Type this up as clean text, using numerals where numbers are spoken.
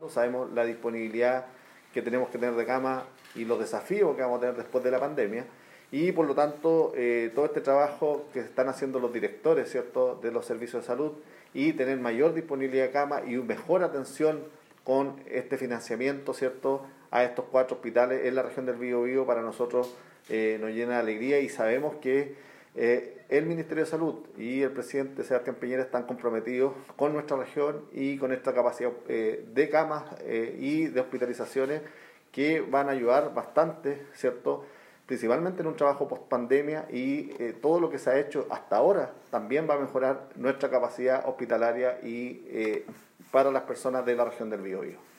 sabemos la disponibilidad que tenemos que tener de cama y los desafíos que vamos a tener después de la pandemia. Y por lo tanto, todo este trabajo que están haciendo los directores, ¿cierto?, de los servicios de salud y tener mayor disponibilidad de cama y mejor atención con este financiamiento, ¿cierto?, a estos 4 hospitales en la región del Biobío, para nosotros nos llena de alegría, y sabemos que el Ministerio de Salud y el presidente Sebastián Piñera están comprometidos con nuestra región y con esta capacidad de camas y de hospitalizaciones, que van a ayudar bastante, ¿cierto?, principalmente en un trabajo post pandemia, y todo lo que se ha hecho hasta ahora también va a mejorar nuestra capacidad hospitalaria y para las personas de la región del Biobío.